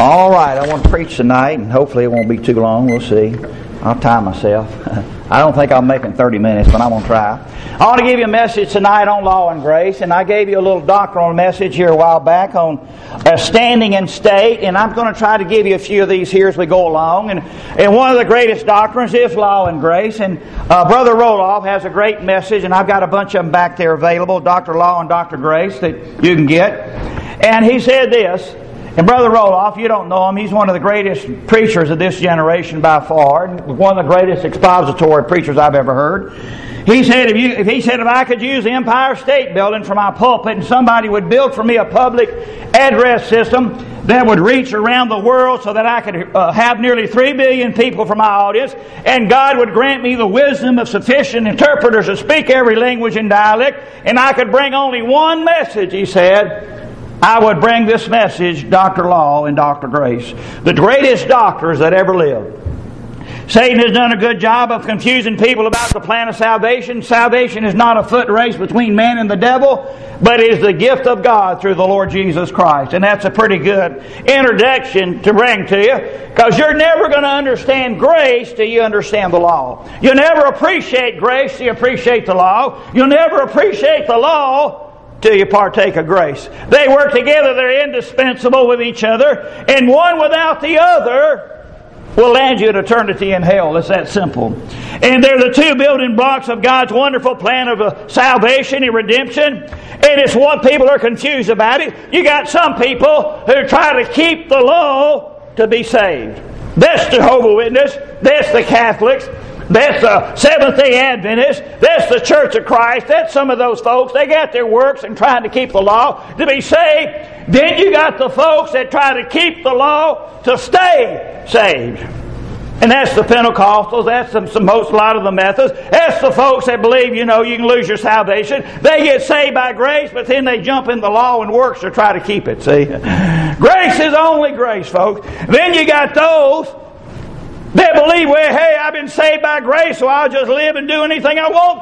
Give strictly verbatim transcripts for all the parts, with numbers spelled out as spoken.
All right, I want to preach tonight, and hopefully it won't be too long. We'll see. I'll time myself. I don't think I'll make it in thirty minutes, but I'm going to try. I want to give you a message tonight on law and grace, and I gave you a little doctrinal message here a while back on uh, standing in state, and I'm going to try to give you a few of these here as we go along. And, and one of the greatest doctrines is law and grace, and uh, Brother Roloff has a great message, and I've got a bunch of them back there available, Doctor Law and Doctor Grace, that you can get. And he said this. And Brother Roloff, you don't know him, he's one of the greatest preachers of this generation by far, one of the greatest expository preachers I've ever heard. He said, if, you, if he said if I could use the Empire State Building for my pulpit and somebody would build for me a public address system that would reach around the world so that I could uh, have nearly three billion people for my audience, and God would grant me the wisdom of sufficient interpreters to speak every language and dialect, and I could bring only one message, he said, I would bring this message, Doctor Law and Doctor Grace, the greatest doctors that ever lived. Satan has done a good job of confusing people about the plan of salvation. Salvation is not a foot race between man and the devil, but is the gift of God through the Lord Jesus Christ. And that's a pretty good introduction to bring to you, because you're never going to understand grace till you understand the law. You'll never appreciate grace till you appreciate the law. You'll never appreciate the law till you partake of grace. They work together. They're indispensable with each other. And one without the other will land you at eternity in hell. It's that simple. And they're the two building blocks of God's wonderful plan of uh, salvation and redemption. And it's what people are confused about it. You got some people who try to keep the law to be saved. That's Jehovah's Witness. That's the Catholics. That's the Seventh-day Adventists. That's the Church of Christ. That's some of those folks. They got their works and trying to keep the law to be saved. Then you got the folks that try to keep the law to stay saved. And that's the Pentecostals. That's the, some, most, a lot of the Methodists. That's the folks that believe, you know, you can lose your salvation. They get saved by grace, but then they jump in the law and works to try to keep it, see? Grace is only grace, folks. Then you got those they believe, well, hey, I've been saved by grace, so I'll just live and do anything I want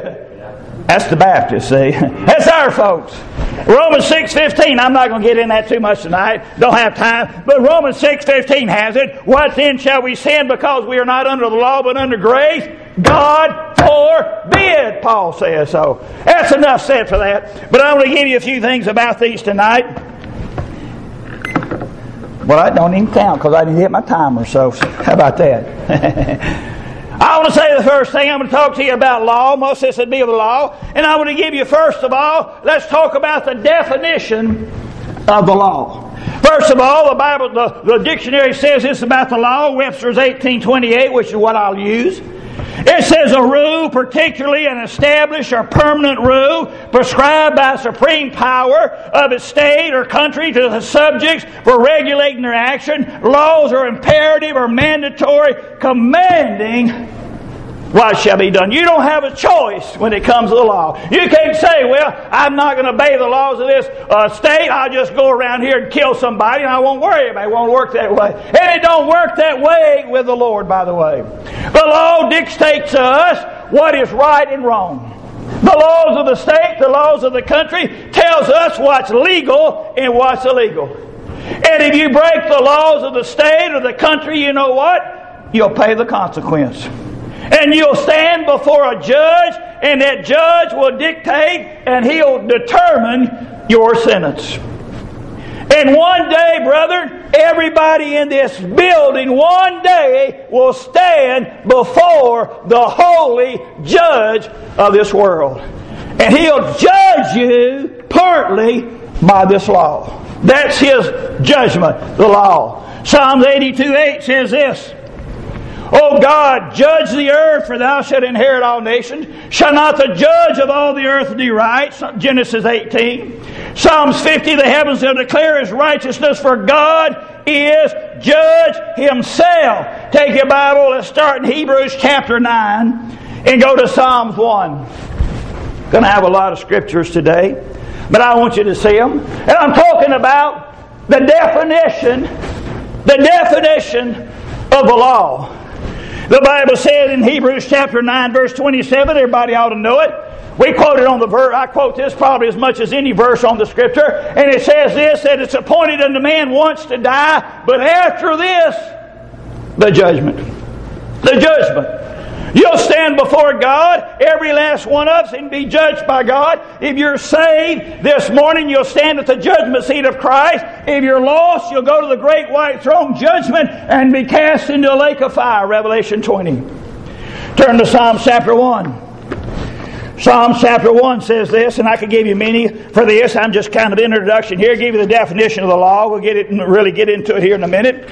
to. That's the Baptists, see. That's our folks. Romans six fifteen, I'm not going to get in that too much tonight. Don't have time. But Romans six fifteen has it. What then shall we sin because we are not under the law but under grace? God forbid, Paul says so. That's enough said for that. But I'm going to give you a few things about these tonight. Well, I don't even count because I didn't hit my timer, so how about that? I want to say the first thing, I'm going to talk to you about law. Most of this would be of the law. And I want to give you, first of all, let's talk about the definition of the law. First of all, the Bible, the, the dictionary says this about the law, Webster's eighteen twenty-eight, which is what I'll use. It says a rule, particularly an established or permanent rule, prescribed by supreme power of its state or country to the subjects for regulating their action. Laws are imperative or mandatory, commanding what shall be done. You don't have a choice when it comes to the law. You can't say, well, I'm not going to obey the laws of this uh, state. I'll just go around here and kill somebody and I won't worry about it. It won't work that way. And it don't work that way with the Lord, by the way. The law dictates to us what is right and wrong. The laws of the state, the laws of the country tells us what's legal and what's illegal. And if you break the laws of the state or the country, you know what? You'll pay the consequence. And you'll stand before a judge, and that judge will dictate, and he'll determine your sentence. And one day, brother, everybody in this building one day will stand before the holy judge of this world. And he'll judge you partly by this law. That's his judgment, the law. Psalms eighty-two eight says this, O God, judge the earth, for thou shalt inherit all nations. Shall not the judge of all the earth do right? Genesis eighteen. Psalms fifty, the heavens shall declare his righteousness, for God is judge himself. Take your Bible, let's start in Hebrews chapter nine and go to Psalms one. Going to have a lot of scriptures today, but I want you to see them. And I'm talking about the definition, the definition of the law. The Bible said in Hebrews chapter nine verse twenty-seven, everybody ought to know it, We quoted on the verse, I quote this probably as much as any verse on the Scripture, and it says this, that it's appointed unto man once to die, but after this, the judgment. The judgment. You'll stand before God, every last one of us, and be judged by God. If you're saved this morning, you'll stand at the judgment seat of Christ. If you're lost, you'll go to the great white throne judgment and be cast into a lake of fire. Revelation twenty. Turn to Psalms chapter one. Psalms chapter one says this, and I could give you many for this. I'm just kind of introduction here, give you the definition of the law. We'll get it, really get into it here in a minute.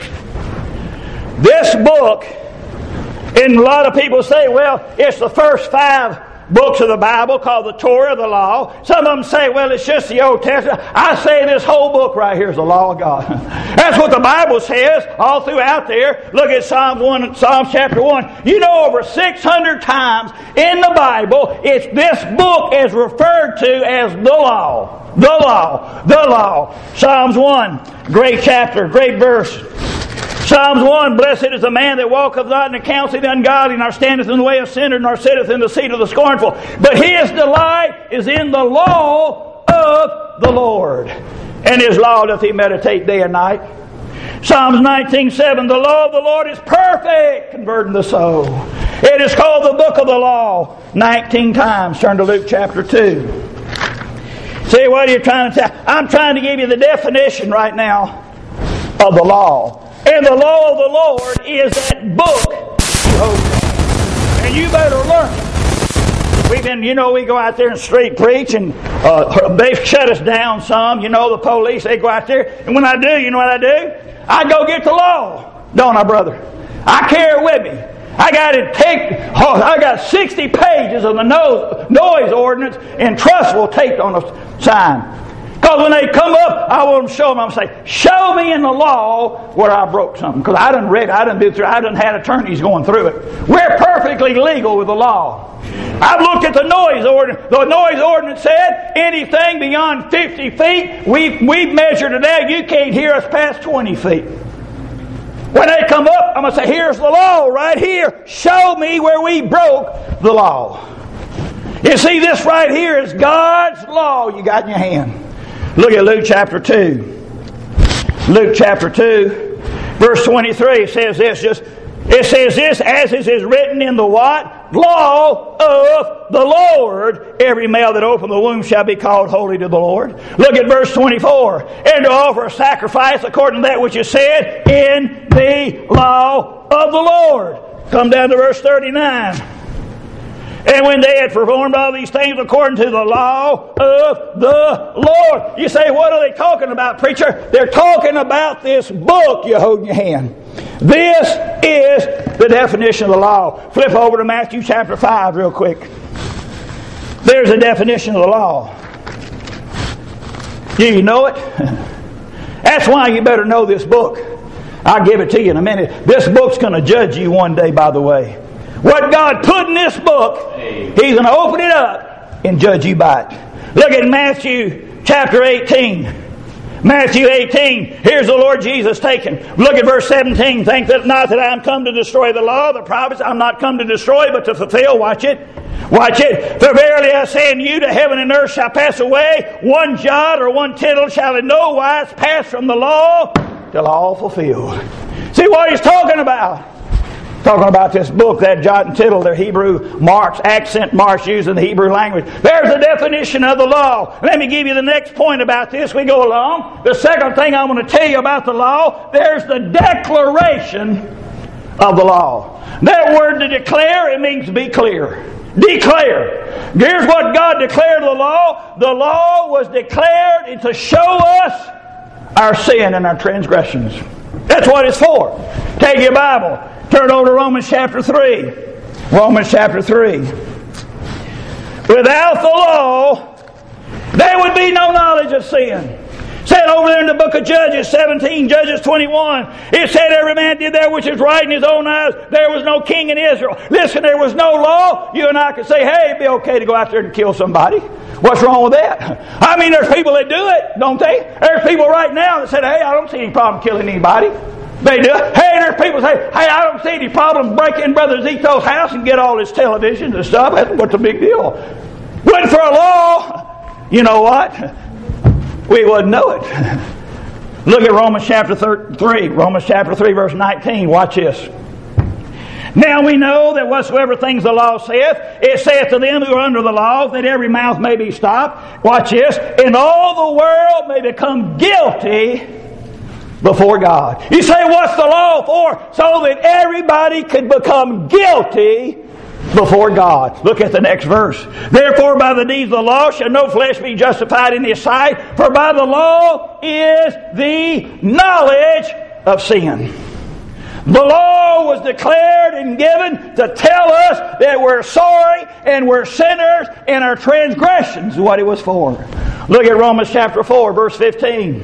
This book, and a lot of people say, well, it's the first five books of the Bible called the Torah, the law. Some of them say, well, it's just the Old Testament. I say this whole book right here is the law of God. That's what the Bible says all throughout there. Look at Psalms one, Psalms chapter one. You know, over six hundred times in the Bible, it's this book is referred to as the law. The law. The law. Psalms one, great chapter, great verse. Psalms one, blessed is the man that walketh not in the counsel of the ungodly, nor standeth in the way of sinners, nor sitteth in the seat of the scornful. But his delight is in the law of the Lord, and his law doth he meditate day and night. Psalms nineteen seven, the law of the Lord is perfect, converting the soul. It is called the book of the law nineteen times. Turn to Luke chapter two. See, what are you trying to tell? I'm trying to give you the definition right now of the law. And the law of the Lord is that book. And you better learn it. We've been, you know, we go out there and street preach, and uh, they've shut us down some. You know, the police, they go out there. And when I do, you know what I do? I go get the law. Don't I, brother? I carry it with me. I got it take. Oh, I got sixty pages of the no, noise ordinance and trustful taped on a sign. Because when they come up, I want to show them. I'm going to say, show me in the law where I broke something. Because I done read, I done been through, I done had attorneys going through it. We're perfectly legal with the law. I've looked at the noise ordinance. The noise ordinance said anything beyond fifty feet, we've, we've measured it out. You can't hear us past twenty feet. When they come up, I'm going to say, here's the law right here. Show me where we broke the law. You see, this right here is God's law you got in your hand. Look at Luke chapter two. Luke chapter two, verse twenty-three. It says this. Just it says this, as it is written in the what? Law of the Lord. Every male that opened the womb shall be called holy to the Lord. Look at verse twenty-four. And to offer a sacrifice according to that which is said in the law of the Lord. Come down to verse thirty-nine. And when they had performed all these things according to the law of the Lord. You say, what are they talking about, preacher? They're talking about this book you hold in your hand. This is the definition of the law. Flip over to Matthew chapter five real quick. There's a definition of the law. Do you know it? That's why you better know this book. I'll give it to you in a minute. This book's going to judge you one day, by the way. What God put in this book, He's going to open it up and judge you by it. Look at Matthew chapter eighteen. Matthew eighteen. Here's the Lord Jesus taken. Look at verse seventeen. Think that not that I am come to destroy the law, the prophets. I'm not come to destroy, but to fulfill. Watch it. Watch it. For verily I say unto you, to heaven and earth shall pass away. One jot or one tittle shall in no wise pass from the law till all fulfilled. See what he's talking about? Talking about this book, that jot and tittle, their Hebrew marks, accent marks used in the Hebrew language. There's the definition of the law. Let me give you the next point about this. We go along. The second thing I want to tell you about the law, there's the declaration of the law. That word to declare, it means to be clear. Declare. Here's what God declared the law. The law was declared to show us our sin and our transgressions. That's what it's for. Take your Bible. Turn over to Romans chapter three. Romans chapter three. Without the law, there would be no knowledge of sin. Said over there in the book of Judges seventeen, Judges twenty-one, it said every man did that which is right in his own eyes. There was no king in Israel. Listen, there was no law. You and I could say, hey, it'd be okay to go out there and kill somebody. What's wrong with that? I mean, there's people that do it, don't they? There's people right now that said, hey, I don't see any problem killing anybody. They do it. Hey, there's people say, hey, I don't see any problem breaking in Brother Zito's house and get all his televisions and stuff. That's what's the big deal. Went for a law, you know what? We wouldn't know it. Look at Romans chapter three. Romans chapter three, verse nineteen. Watch this. Now we know that whatsoever things the law saith, it saith to them who are under the law, that every mouth may be stopped. Watch this. And all the world may become guilty before God. You say, what's the law for? So that everybody could become guilty before God. Look at the next verse. Therefore by the deeds of the law shall no flesh be justified in His sight, for by the law is the knowledge of sin. The law was declared and given to tell us that we're sorry and we're sinners and our transgressions is what it was for. Look at Romans chapter four, verse fifteen.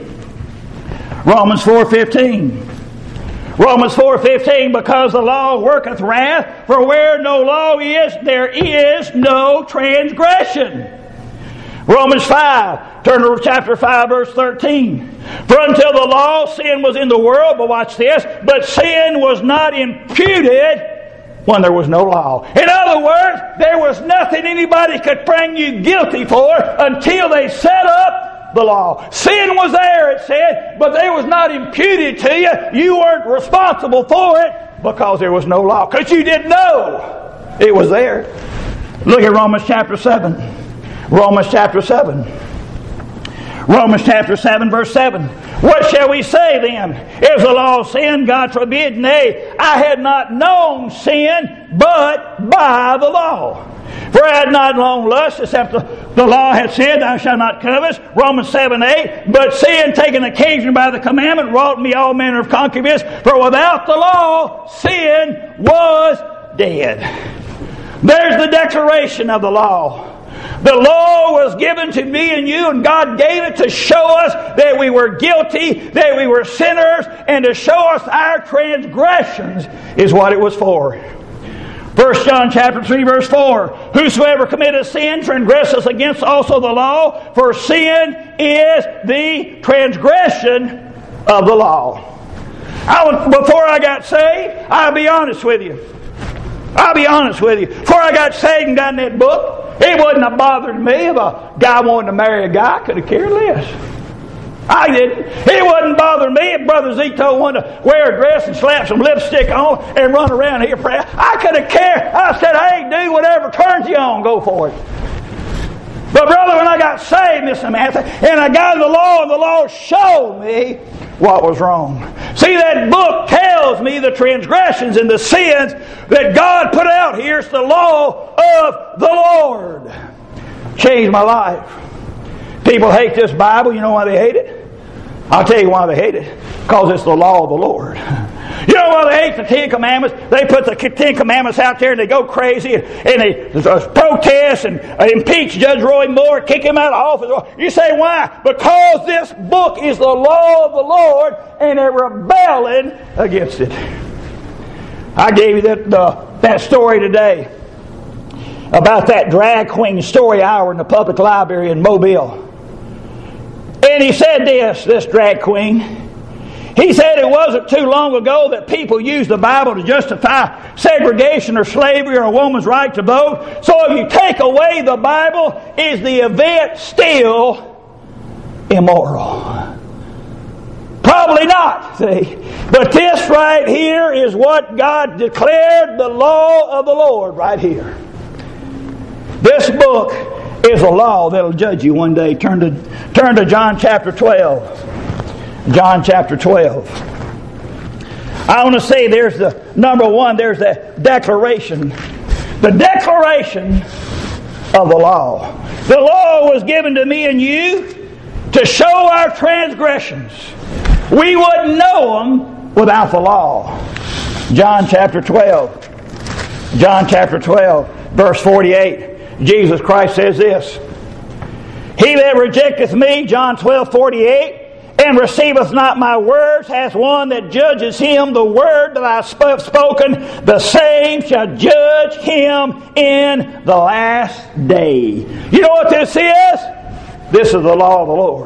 Romans four fifteen. Romans four fifteen, because the law worketh wrath, for where no law is, there is no transgression. Romans five, turn to chapter five, verse thirteen. For until the law, sin was in the world, but watch this, but sin was not imputed when there was no law. In other words, there was nothing anybody could bring you guilty for until they set up the law. Sin was there, it said, but it was not imputed to you. You weren't responsible for it because there was no law, because you didn't know it was there. Look at Romans chapter seven. Romans chapter seven. Romans chapter seven, verse seven. What shall we say then? Is the law sin? God forbid. Nay, I had not known sin but by the law. For I had not known lust, except the, the law had said, thou shalt not covet. Romans seven, eight. But sin, taken occasion by the commandment, wrought me all manner of concubinence. For without the law, sin was dead. There's the declaration of the law. The law was given to me and you, and God gave it to show us that we were guilty, that we were sinners, and to show us our transgressions is what it was for. First John chapter three, verse four. Whosoever committeth sin transgresseth against also the law, for sin is the transgression of the law. I, before I got saved, I'll be honest with you. I'll be honest with you. Before I got saved and got in that book, it wouldn't have bothered me if a guy wanted to marry a guy. I could have cared less. I didn't. It wouldn't bother me if Brother Zito wanted to wear a dress and slap some lipstick on and run around here praying. I could have cared. I said, hey, dude, whatever turns you on, go for it. But brother, when I got saved, Miss Samantha, and I got in the law, and the law showed me what was wrong. See, that book tells me the transgressions and the sins that God put out here. It's the law of the Lord. Changed my life. People hate this Bible. You know why they hate it? I'll tell you why they hate it. Because it's the law of the Lord. You know why they hate the Ten Commandments? They put the Ten Commandments out there and they go crazy and they uh, protest and uh, impeach Judge Roy Moore, kick him out of office. You say why? Because this book is the law of the Lord and they're rebelling against it. I gave you that, uh, that story today about that drag queen story hour in the public library in Mobile. And he said this, this drag queen. He said it wasn't too long ago that people used the Bible to justify segregation or slavery or a woman's right to vote. So if you take away the Bible, is the event still immoral? Probably not, see. But this right here is what God declared the law of the Lord right here. This book is a law that'll judge you one day. Turn to, turn to John chapter twelve. John chapter twelve. I want to say there's the number one, there's the declaration. The declaration of the law. The law was given to me and you to show our transgressions. We wouldn't know them without the law. John chapter twelve. John chapter twelve, verse forty-eight. Jesus Christ says this. He that rejecteth me, John twelve, forty-eight, and receiveth not my words, hath one that judges him. The word that I have spoken, the same shall judge him in the last day. You know what this is? This is the law of the Lord.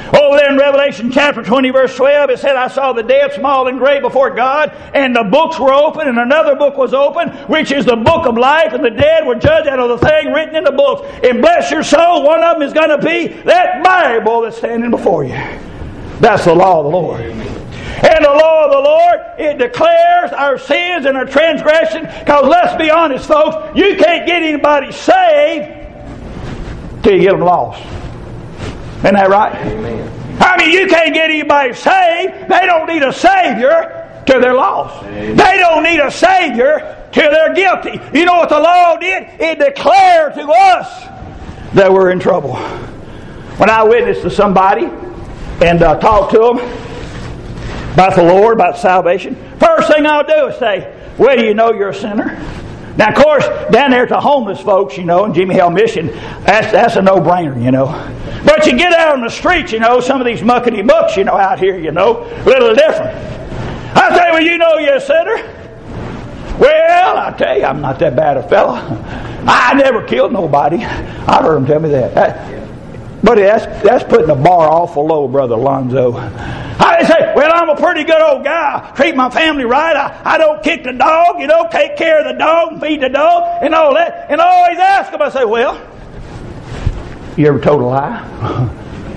Over there in Revelation chapter twenty, verse twelve, it said, I saw the dead, small and great, before God, and the books were open, and another book was open, which is the book of life, and the dead were judged out of the thing written in the book. And bless your soul, one of them is going to be that Bible that's standing before you. That's the law of the Lord. And the law of the Lord, it declares our sins and our transgression, because let's be honest, folks, you can't get anybody saved till you get them lost. Isn't that right? Amen. I mean, you can't get anybody saved. They don't need a Savior till they're lost. Amen. They don't need a Savior till they're guilty. You know what the law did? It declared to us that we're in trouble. When I witness to somebody and uh, talk to them about the Lord, about salvation, first thing I'll do is say, well, do you know you're a sinner? Now, of course, down there to homeless folks, you know, in Jimmy Hill Mission, that's, that's a no-brainer, you know. But you get out on the streets, you know, some of these muckety-mucks, you know, out here, you know, a little different. I say, well, you know you're a sinner. Well, I tell you, I'm not that bad a fella. I never killed nobody. I heard them tell me that. that but that's, that's putting the bar awful low, Brother Alonzo. I say, well, I'm a pretty good old guy. Treat my family right. I, I don't kick the dog, you know, take care of the dog and feed the dog and all that. And I always ask them, I say, well, you ever told a lie?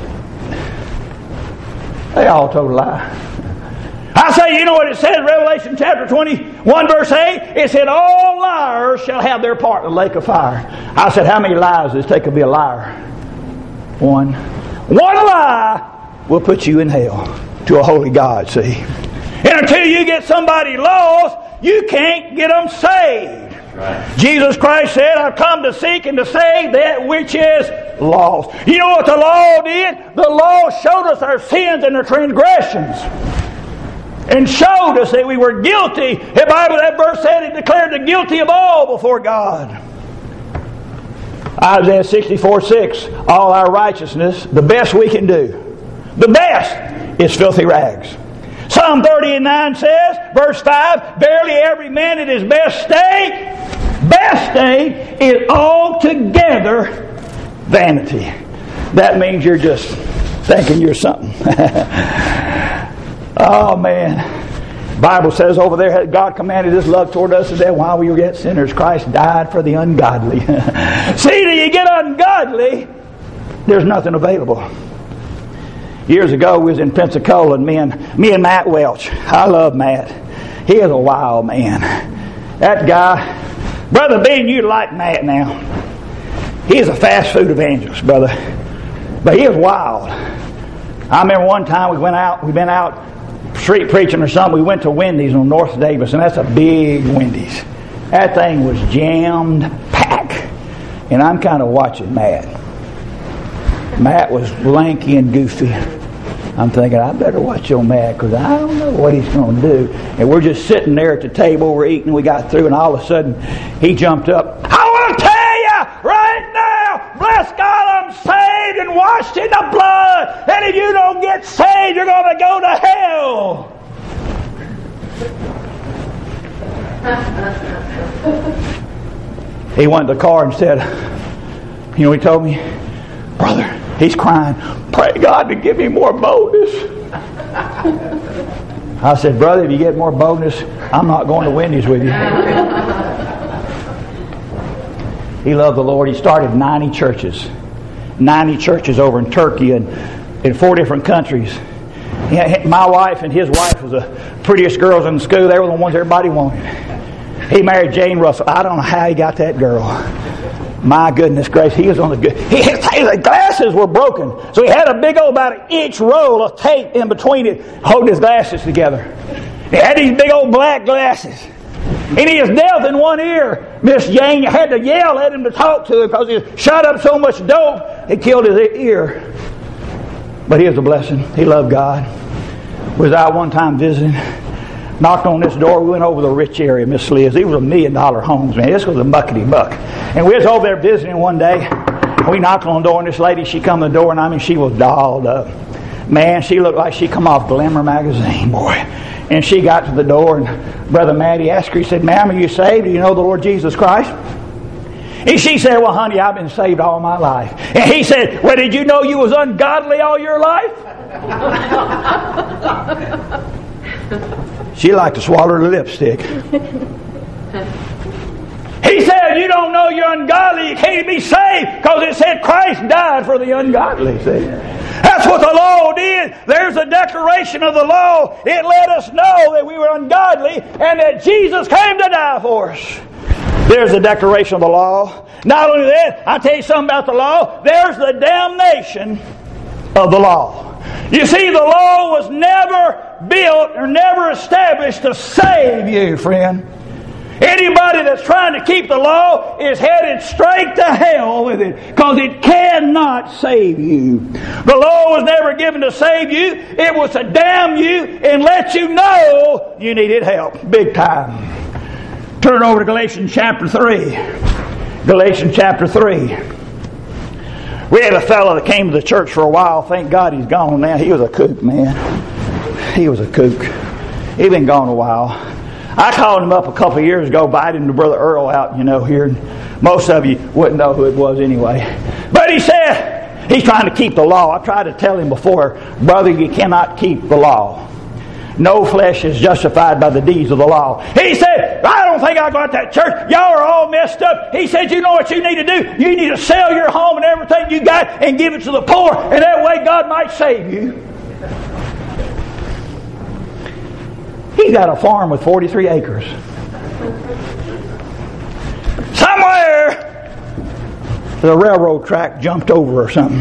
They all told a lie. I say, you know what it says in Revelation chapter twenty-one, verse eight? It said, all liars shall have their part in the lake of fire. I said, how many lies does it take to be a liar? One. One lie will put you in hell to a holy God, see. And until you get somebody lost, you can't get them saved. Right. Jesus Christ said, I've come to seek and to save that which is lost. You know what the law did? The law showed us our sins and our transgressions. And showed us that we were guilty. The Bible, that verse said, it declared the guilty of all before God. Isaiah sixty-four six, all our righteousness, the best we can do, the best is filthy rags. Psalm thirty and nine says, verse five, barely every man in his best state, best state is altogether vanity. That means you're just thinking you're something. Oh man. The Bible says over there, God commanded His love toward us that while we were yet sinners, Christ died for the ungodly. See, till you get ungodly, there's nothing available. Years ago, we was in Pensacola, and me and, me and Matt Welch. I love Matt. He is a wild man. That guy, Brother Bean, you like Matt now. He is a fast food evangelist, brother. But he is wild. I remember one time we went out, we've been out street preaching or something. We went to Wendy's on North Davis, and that's a big Wendy's. That thing was jammed packed. And I'm kind of watching Matt. Matt was lanky and goofy. I'm thinking, I better watch your Matt, because I don't know what he's going to do. And we're just sitting there at the table, we're eating, we got through, and all of a sudden, he jumped up. I want to tell you right now, bless God, I'm saved and washed in the blood. And if you don't get saved, you're going to go to hell. He went to the car and said, you know what he told me? Brother, he's crying, pray God to give me more boldness. I said, brother, if you get more boldness, I'm not going to Wendy's with you. He loved the Lord. He started ninety churches. ninety churches over in Turkey and in four different countries. My wife and his wife was the prettiest girls in the school. They were the ones everybody wanted. He married Jane Russell. I don't know how he got that girl. My goodness gracious, he was on the good. His, his glasses were broken, so he had a big old about an inch roll of tape in between it, holding his glasses together. He had these big old black glasses, and he was deaf in one ear. Miss Jane had to yell at him to talk to him because he shot up so much dope it killed his ear. But he was a blessing. He loved God. Was out one time visiting. Knocked on this door. We went over the rich area, Miss Liz. These were a million dollar homes, man. This was a muckety muck. And we was over there visiting one day. We knocked on the door, and this lady, she come to the door, and I mean, she was dolled up. Man, she looked like she come off Glamour magazine, boy. And she got to the door, and Brother Matty asked her, he said, ma'am, are you saved? Do you know the Lord Jesus Christ? And she said, well, honey, I've been saved all my life. And he said, well, did you know you was ungodly all your life? She liked to swallow her lipstick. He said, you don't know you're ungodly. You can't be saved because it said Christ died for the ungodly. See? That's what the law did. There's a declaration of the law. It let us know that we were ungodly and that Jesus came to die for us. There's the declaration of the law. Not only that, I'll tell you something about the law. There's the damnation of the law. You see, the law was never built or never established to save you, friend. Anybody that's trying to keep the law is headed straight to hell with it, because it cannot save you. The law was never given to save you. It was to damn you and let you know you needed help. Big time. Turn over to Galatians chapter three. Galatians chapter three. We had a fellow that came to the church for a while. Thank God he's gone now. He was a kook, man. He was a kook. He'd been gone a while. I called him up a couple of years ago, invited him to Brother Earl out, you know, here. Most of you wouldn't know who it was anyway. But he said he's trying to keep the law. I tried to tell him before, brother, you cannot keep the law. No flesh is justified by the deeds of the law. He said, I don't think I'll go to that church. Y'all are all messed up. He said, you know what you need to do? You need to sell your home and everything you got and give it to the poor, and that way God might save you. He got a farm with forty-three acres. Somewhere the railroad track jumped over or something.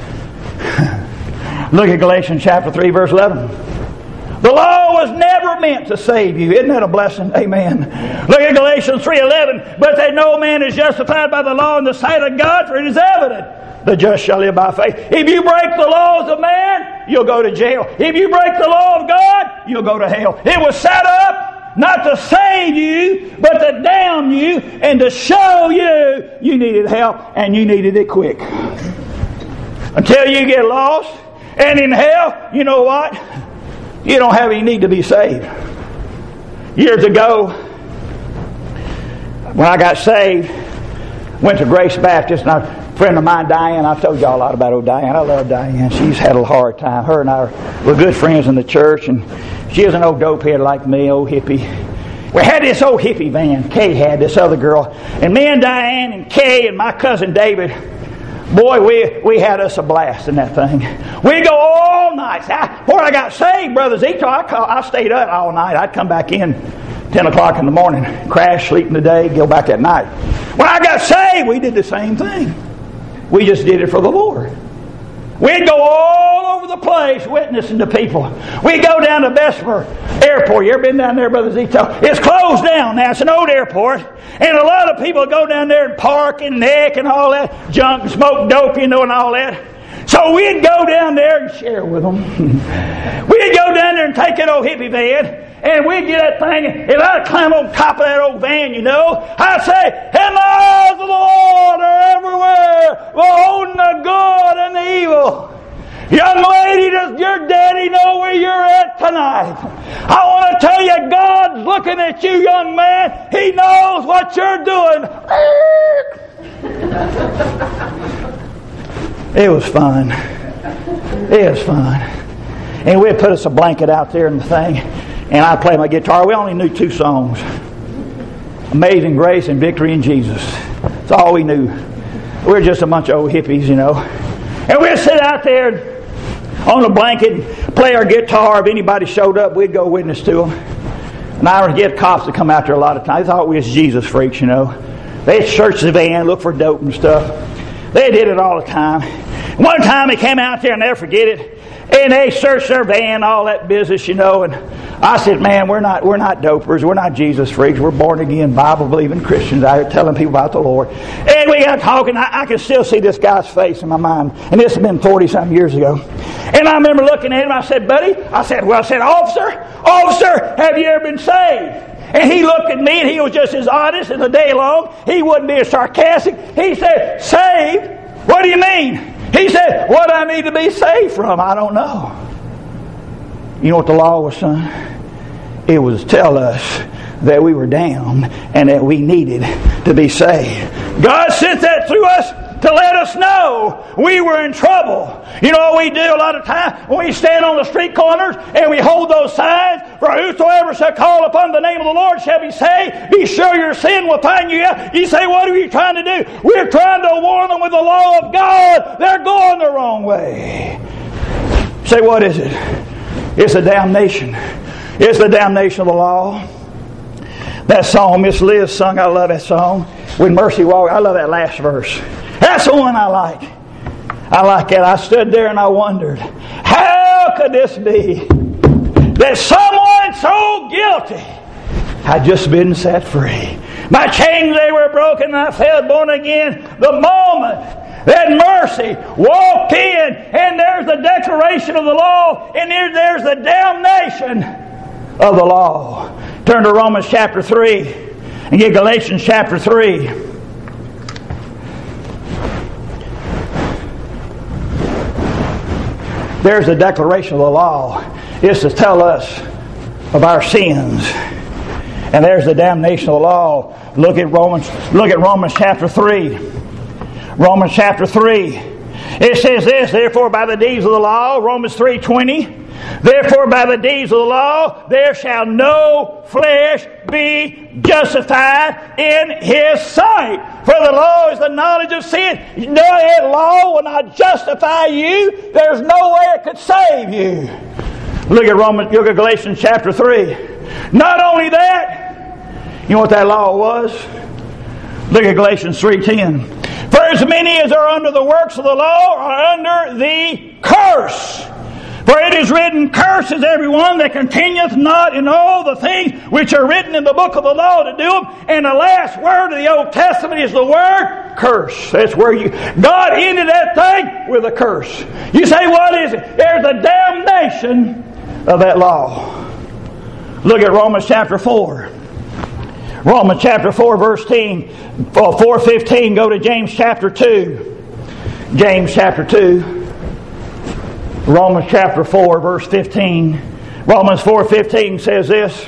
Look at Galatians chapter three, verse eleven. The law was never meant to save you. Isn't that a blessing? Amen. Look at Galatians three eleven. But that no man is justified by the law in the sight of God, for it is evident the just shall live by faith. If you break the laws of man, you'll go to jail. If you break the law of God, you'll go to hell. It was set up not to save you, but to damn you and to show you you needed help and you needed it quick. Until you get lost and in hell, you know what? You don't have any need to be saved. Years ago, when I got saved, went to Grace Baptist, and I A friend of mine, Diane, I've told y'all a lot about old Diane. I love Diane. She's had a hard time. Her and I were good friends in the church, and she was an old dopehead like me, old hippie. We had this old hippie van. Kay had this other girl. And me and Diane and Kay and my cousin David, boy, we we had us a blast in that thing. We'd go all night. I, before I got saved, Brother Zito, I, call, I stayed up all night. I'd come back in ten o'clock in the morning, crash, sleep in the day, go back at night. When I got saved, we did the same thing. We just did it for the Lord. We'd go all over the place witnessing to people. We'd go down to Bessemer Airport. You ever been down there, Brother Zito? It's closed down now. It's an old airport. And a lot of people go down there and park and neck and all that junk and smoke dope, you know, and all that. So we'd go down there and share with them. We'd go down there and take that old hippie van. And we'd get that thing, and I'd climb on top of that old van, you know. I'd say, and the eyes of the Lord are everywhere, beholding the good and the evil. Young lady, does your daddy know where you're at tonight? I want to tell you, God's looking at you, young man. He knows what you're doing. It was fun. It was fun. And we'd put us a blanket out there in the thing. And I play my guitar. We only knew two songs. Amazing Grace and Victory in Jesus. That's all we knew. We were just a bunch of old hippies, you know. And we'd sit out there on the blanket, play our guitar. If anybody showed up, we'd go witness to them. And I would get cops to come out there a lot of times. They thought we was Jesus freaks, you know. They'd search the van, look for dope and stuff. They did it all the time. One time they came out there, and I'll never forget it. And they searched their van, all that business, you know. And I said, man, we're not we're not dopers. We're not Jesus freaks. We're born-again, Bible-believing Christians out here telling people about the Lord. And we got talking. I, I can still see this guy's face in my mind. And this has been forty-something years ago. And I remember looking at him. I said, buddy, I said, well, I said, officer, officer, have you ever been saved? And he looked at me, and he was just as honest as the day long. He wouldn't be as sarcastic. He said, saved? What do you mean? He said, what I need to be saved from, I don't know. You know what the law was, son? It was to tell us that we were damned and that we needed to be saved. God sent that through us to let us know we were in trouble. You know what we do a lot of times? When we stand on the street corners and we hold those signs, for whosoever shall call upon the name of the Lord shall be saved. Be sure your sin will find you out. You say, what are you trying to do? We're trying to warn them with the law of God. They're going the wrong way. Say, what is it? It's the damnation. It's the damnation of the law. That song Miss Liz sung, I love that song. When Mercy Walk, I love that last verse. That's the one I like. I like it. I stood there and I wondered, how could this be that someone so guilty had just been set free? My chains, they were broken and I felt born again. The moment that mercy walked in, and there's the declaration of the law, and there, there's the damnation of the law. Turn to Romans chapter three and get Galatians chapter three. There's the declaration of the law. It's to tell us of our sins. And there's the damnation of the law. Look at Romans, look at Romans chapter three. Romans chapter three. It says this, therefore by the deeds of the law, Romans three twenty, therefore by the deeds of the law there shall no flesh be justified in his sight. For the law is the knowledge of sin. No, that law will not justify you. There's no way it could save you. Look at Romans, look at Galatians chapter three. Not only that, you know what that law was? Look at Galatians three ten. For as many as are under the works of the law are under the curse. For it is written, cursed is everyone that continueth not in all the things which are written in the book of the law to do them. And the last word of the Old Testament is the word curse. That's where you, God ended that thing with a curse. You say, what is it? There's a damnation of that law. Look at Romans chapter four. Romans chapter four verse ten, four fifteen. Go to James chapter two. James chapter two. Romans chapter four verse fifteen. Romans four fifteen says this.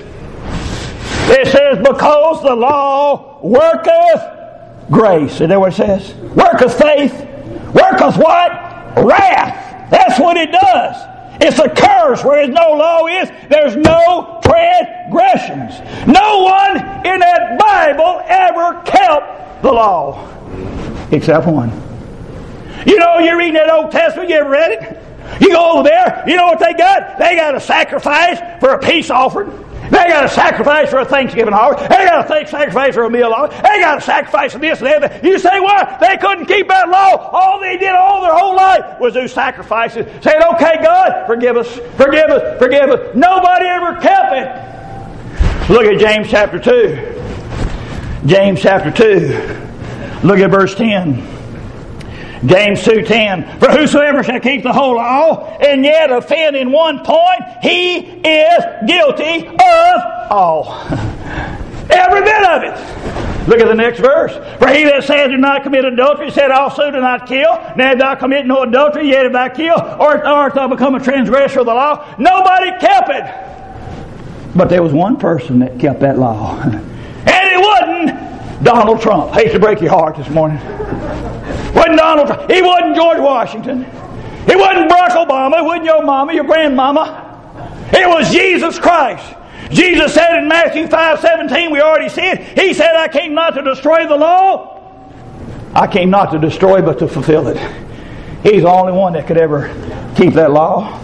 It says, because the law worketh grace. Is that what it says? Worketh faith. Worketh what? Wrath. That's what it does. It's a curse. Where no law is, there's no transgressions. No one in that Bible ever kept the law. Except one. You know, you're reading that Old Testament, you ever read it? You go over there, you know what they got? They got a sacrifice for a peace offering. They got a sacrifice for a Thanksgiving offering. They got a sacrifice for a meal offering. They got a sacrifice for this and that. You say, what? They couldn't keep that law. All they did all their whole life was do sacrifices. Saying, okay, God, forgive us, forgive us, forgive us. Nobody ever kept it. Look at James chapter two. James chapter two. Look at verse ten. James two ten. For whosoever shall keep the whole law and yet offend in one point, he is guilty of all. Every bit of it. Look at the next verse. For he that says do not commit adultery said also do not kill. Now if thou commit no adultery, yet if thou kill, or art thou become a transgressor of the law. Nobody kept it. But there was one person that kept that law. And it wasn't Donald Trump. I hate to break your heart this morning. Wasn't Donald Trump. He wasn't George Washington. It wasn't Barack Obama. It wasn't your mama, your grandmama. It was Jesus Christ. Jesus said in Matthew five seventeen, we already see it. He said, I came not to destroy the law. I came not to destroy, but to fulfill it. He's the only one that could ever keep that law.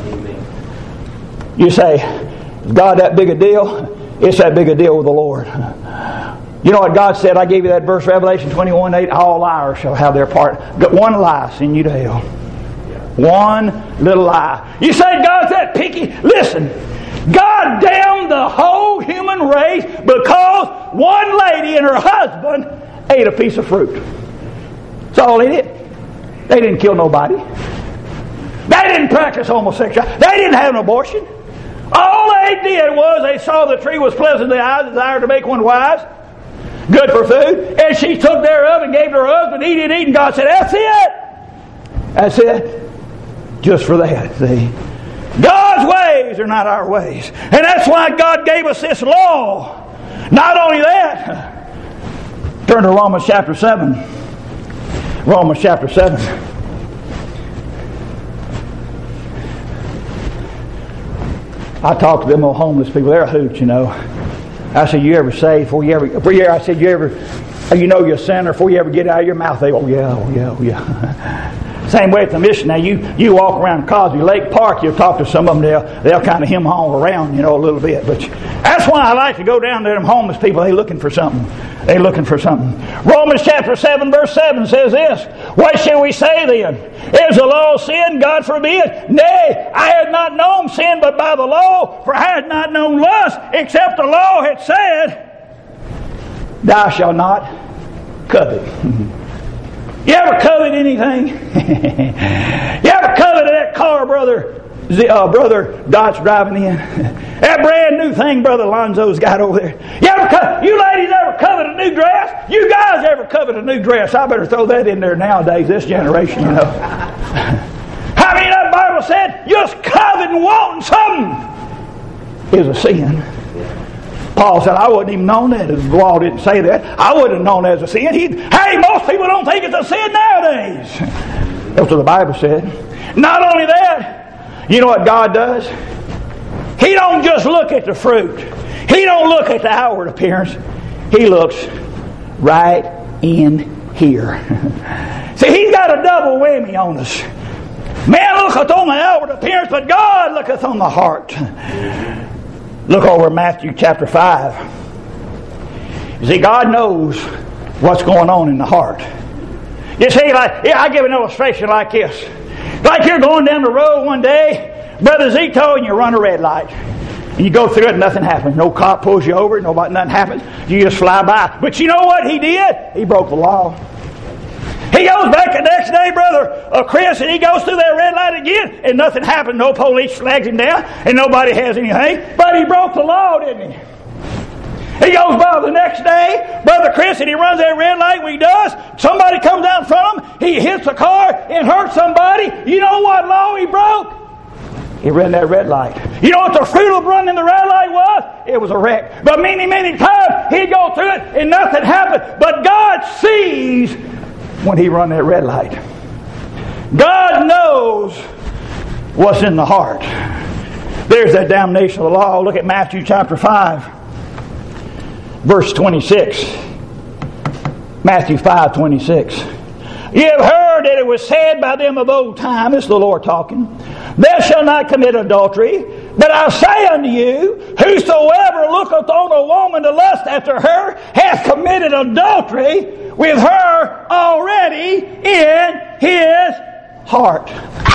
You say, is God that big a deal? It's that big a deal with the Lord. You know what God said? I gave you that verse, Revelation twenty-one eight. All liars shall have their part. One lie, send you to hell. One little lie. You say God's that picky? Listen, God damned the whole human race because one lady and her husband ate a piece of fruit. That's all they did. They didn't kill nobody. They didn't practice homosexuality. They didn't have an abortion. All they did was they saw the tree was pleasant to the eyes, desired to make one wise, good for food, and she took thereof and gave to her husband, eat it, eat, and God said, that's it. That's it. Just for that, see. God's ways are not our ways. And that's why God gave us this law. Not only that, Turn to Romans chapter seven. Romans chapter seven. I talked to them old homeless people. They're a hoot, you know. I said, you ever say before you ever, before you, I said, you ever, you know you're a sinner before you ever get it out of your mouth? They go, oh yeah, oh yeah, oh yeah. Same way at the mission. Now you, you walk around Cosby Lake Park, you'll talk to some of them, they'll, they'll kind of hem-haw around, you know, a little bit. But that's why I like to go down to them homeless people. They're looking for something. They're looking for something. Romans chapter seven verse seven says this, what shall we say then? Is the law sin? God forbid. Nay, I had not known sin but by the law, for I had not known lust, except the law had said, thou shalt not covet. You ever covet anything? You ever coveted that car, brother? Uh, brother Dot's driving in. That brand new thing Brother Lonzo's got over there. You ever co- you ladies ever covet a new dress? You guys ever covet a new dress? I better throw that in there nowadays, this generation, you know. I mean, that Bible said just coveting, wanting something is a sin. Paul said, I wouldn't even known that. The law didn't say that. I wouldn't have known that as a sin. He, hey, most people don't think it's a sin nowadays. That's what the Bible said. Not only that, you know what God does? He don't just look at the fruit. He don't look at the outward appearance. He looks right in here. See, He's got a double whammy on us. Man looketh on the outward appearance, but God looketh on the heart. Look over Matthew chapter five. You see, God knows what's going on in the heart. You see, like, yeah, I give an illustration like this. Like you're going down the road one day, Brother Zito, and you run a red light. And you go through it and nothing happens. No cop pulls you over, nobody, nothing happens. You just fly by. But you know what he did? He broke the law. He goes back the next day, Brother uh, Chris, and he goes through that red light again, and nothing happened. No police flags him down, and nobody has anything. But he broke the law, didn't he? He goes by the next day, Brother Chris, and he runs that red light when he does. Somebody comes out in front of him, he hits the car and hurts somebody. You know what law he broke? He ran that red light. You know what the fruit of running the red light was? It was a wreck. But many, many times he'd go through it and nothing happened. But God sees when he run that red light. God knows what's in the heart. There's that damnation of the law. Look at Matthew chapter five, verse twenty-six. Matthew five twenty-six. You have heard that it was said by them of old time, this is the Lord talking, thou shalt not commit adultery. But I say unto you, whosoever looketh on a woman to lust after her hath committed adultery with her already in his heart.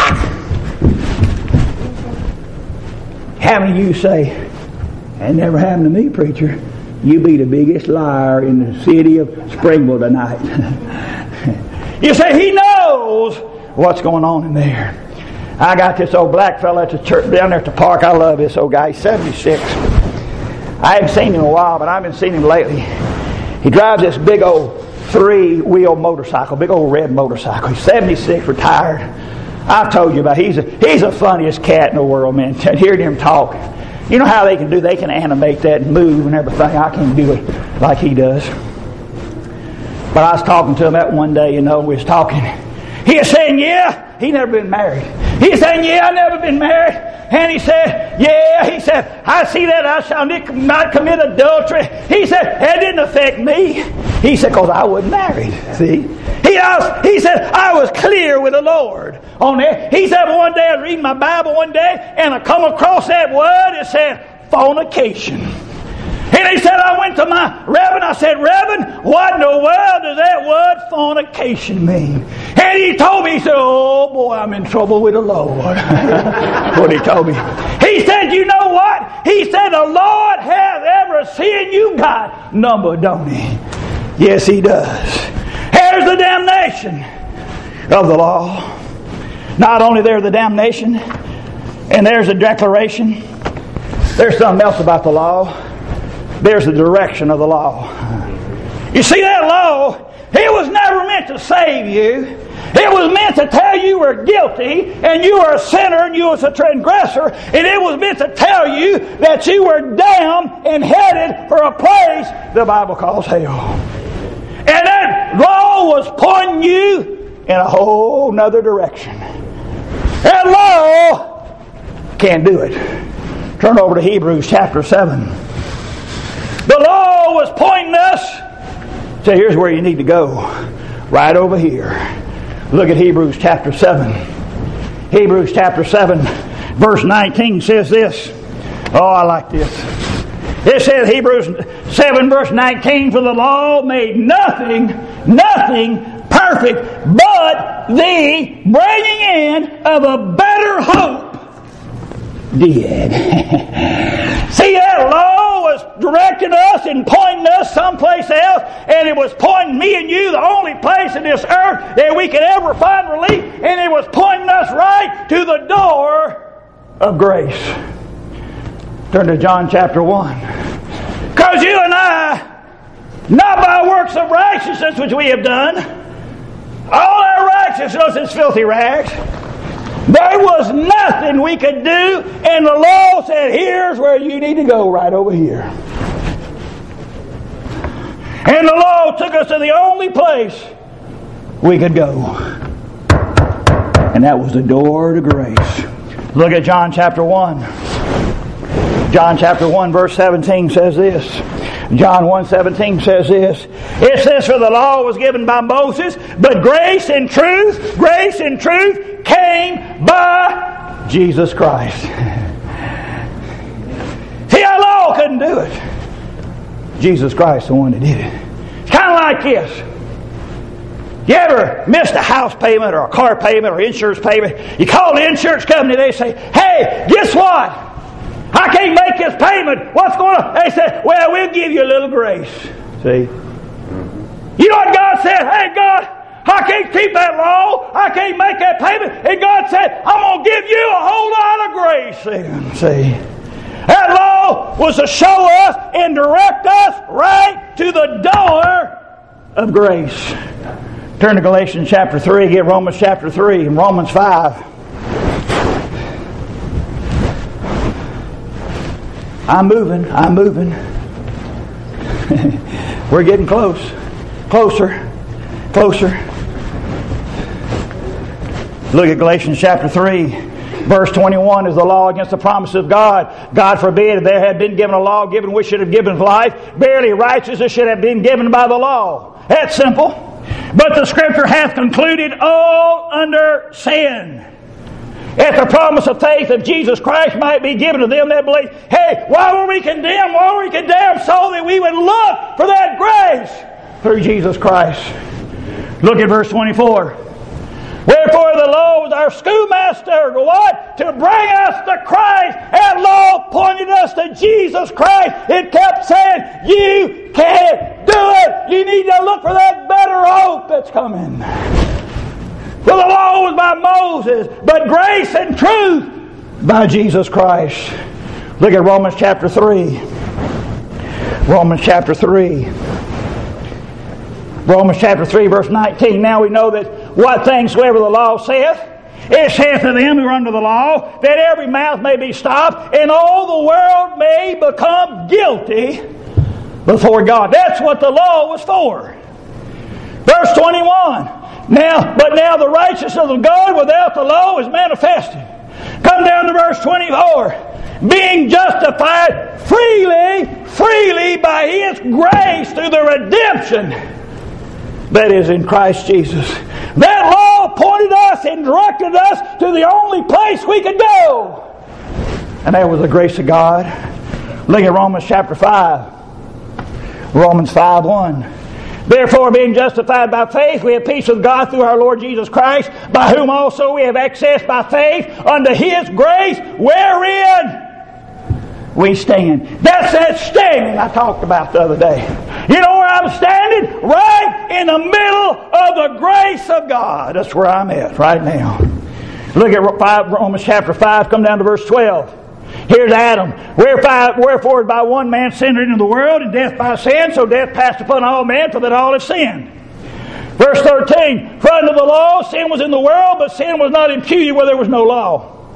How many of you say, that never happened to me, preacher? You be the biggest liar in the city of Springville tonight. You say, he knows what's going on in there. I got this old black fella at the church down there at the park. I love this old guy. He's seventy-six. I haven't seen him in a while, but I've been seeing him lately. He drives this big old three-wheel motorcycle, big old red motorcycle. He's seventy-six, retired. I've told you about it. He's a, he's the funniest cat in the world, man. Hearing him talk. You know how they can do? They can animate that and move and everything. I can't do it like he does. But I was talking to him that one day, you know, we was talking. He was saying, yeah, he never been married. He was saying, yeah, I never been married. And he said, yeah, he said, I see that I shall not commit adultery. He said, that didn't affect me. He said, because I wasn't married. See? He, was, he said, I was clear with the Lord on that. He said, one day I was reading my Bible one day, and I come across that word, it said, fornication. And he said, I went to my Reverend, I said, Reverend, what in the world does that word fornication mean? And he told me, he said, oh boy, I'm in trouble with the Lord. What he told me. He said, you know what? He said, the Lord has ever seen you got number, don't he? Yes, he does. Here's the damnation of the law. Not only there's the damnation, and there's a declaration, there's something else about the law. There's the direction of the law. You see, that law, it was never meant to save you. It was meant to tell you were guilty and you were a sinner and you was a transgressor. And it was meant to tell you that you were damned and headed for a place the Bible calls hell. And that law was pointing you in a whole nother direction. That law can't do it. Turn over to Hebrews chapter seven. The law was pointing us. So here's where you need to go. Right over here. Look at Hebrews chapter seven. Hebrews chapter seven, verse nineteen says this. Oh, I like this. It says, Hebrews seven, verse nineteen, for the law made nothing, nothing perfect, but the bringing in of a better hope did. See, that law was directing us and pointing us someplace else, and it was pointing me and you the only place in this earth that we could ever find relief, and it was pointing us right to the door of grace. Turn to John chapter one. Because you and I, not by works of righteousness which we have done, all our righteousness is filthy rags. There was nothing we could do, and the law said, here's where you need to go, right over here. And the law took us to the only place we could go. And that was the door to grace. Look at John chapter one. John chapter one verse seventeen says this. John one seventeen says this. It says, for the law was given by Moses, but grace and truth, grace and truth came by Jesus Christ. See, our law couldn't do it. Jesus Christ, the one that did it. It's kind of like this. You ever missed a house payment or a car payment or insurance payment? You call the insurance company, they say, hey, guess what? I can't make this payment. What's going on? They say, well, we'll give you a little grace. See? You know what God said? Hey, God, I can't keep that law. I can't make that payment. And God said, I'm going to give you a whole lot of grace then. See? That law was to show us and direct us right to the door of grace. Turn to Galatians chapter three. Get Romans chapter three and Romans five. I'm moving. I'm moving. We're getting close. Closer. Closer. Look at Galatians chapter three. Verse twenty-one is the law against the promise of God. God forbid if there had been given a law given which should have given life, barely righteousness should have been given by the law. That's simple. But the Scripture hath concluded all under sin, if the promise of faith of Jesus Christ might be given to them that believe. Hey, why were we condemned? Why were we condemned? So that we would look for that grace through Jesus Christ. Look at verse twenty-four. Wherefore the law was our schoolmaster, to what? To bring us to Christ. That law pointed us to Jesus Christ. It kept saying, you can't do it. You need to look for that better hope that's coming. Well, the law was by Moses, but grace and truth by Jesus Christ. Look at Romans chapter three. Romans chapter three. Romans chapter three, verse nineteen. Now we know that what things soever the law saith, it saith to them who are under the law, that every mouth may be stopped, and all the world may become guilty before God. That's what the law was for. Verse twenty-one. Now, but now the righteousness of God without the law is manifested. Come down to verse twenty-four. Being justified freely, freely by His grace through the redemption that is in Christ Jesus. That law pointed us and directed us to the only place we could go. And that was the grace of God. Look at Romans chapter five. Romans five one. Therefore, being justified by faith, we have peace with God through our Lord Jesus Christ, by whom also we have access by faith unto His grace, wherein we stand. That's that standing I talked about the other day. You know where I'm standing? Right in the middle of the grace of God. That's where I'm at right now. Look at five, Romans chapter five, come down to verse twelve. Here's Adam. Wherefore by one man sin entered into the world, and death by sin, so death passed upon all men, for that all have sinned. Verse thirteen. For under the law sin was in the world, but sin was not imputed where there was no law.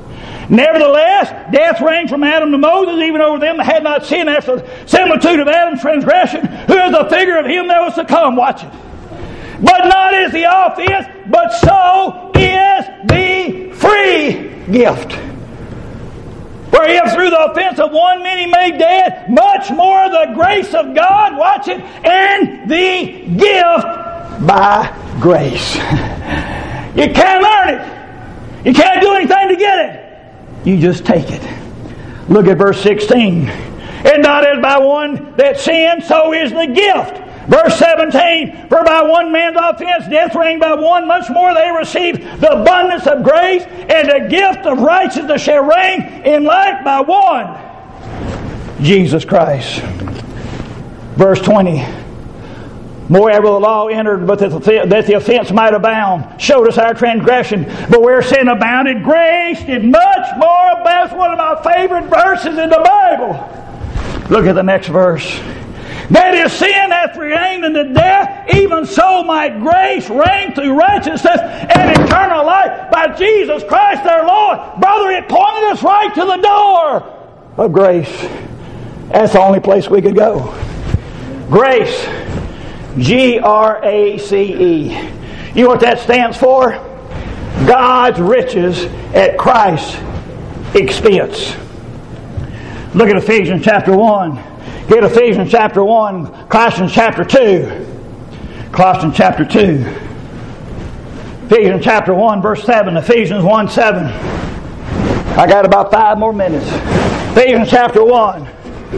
Nevertheless, death reigned from Adam to Moses, even over them that had not sinned after the similitude of Adam's transgression, who is the figure of him that was to come. Watch it. But not is the offense, but so is the free gift. For if through the offense of one many made dead, much more the grace of God, watch it, and the gift by grace. You can't earn it. You can't do anything to get it. You just take it. Look at verse sixteen. And not as by one that sinned, so is the gift. Verse seventeen, for by one man's offense death reigned by one, much more they received the abundance of grace, and the gift of righteousness shall reign in life by one, Jesus Christ. Verse twenty, moreover the law entered, but that the, that the offense might abound, showed us our transgression. But where sin abounded, grace did much more abound. That's one of my favorite verses in the Bible. Look at the next verse. That is, sin hath reigned unto death, even so might grace reign through righteousness and eternal life by Jesus Christ our Lord. Brother, it pointed us right to the door of grace. That's the only place we could go. Grace. G R A C E. You know what that stands for? God's riches at Christ's expense. Look at Ephesians chapter one. Get Ephesians chapter one, Colossians chapter two. Colossians chapter two. Ephesians chapter one, verse seven. Ephesians one, seven. I got about five more minutes. Ephesians chapter one,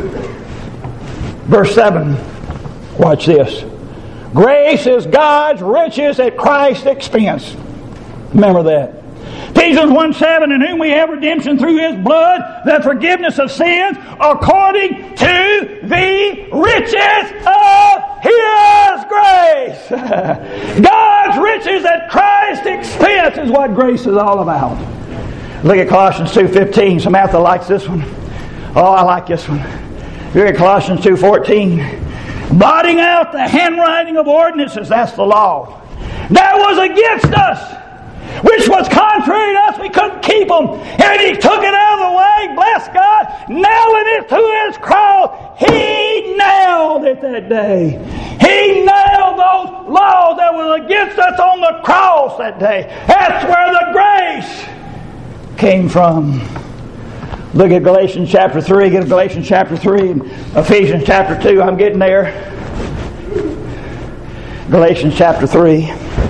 verse seven. Watch this. Grace is God's riches at Christ's expense. Remember that. Ephesians one seven, in whom we have redemption through His blood, the forgiveness of sins, according to the riches of His grace. God's riches at Christ's expense is what grace is all about. Look at Colossians two fifteen. Samantha likes this one. Oh, I like this one. Look at Colossians two fourteen. Blotting out the handwriting of ordinances, that's the law, that was against us, which was contrary to us. We couldn't keep them. And He took it out of the way, bless God, nailing it to His cross. He nailed it that day. He nailed those laws that were against us on the cross that day. That's where the grace came from. Look at Galatians chapter three. Get Galatians chapter three and Ephesians chapter two. I'm getting there. Galatians chapter three.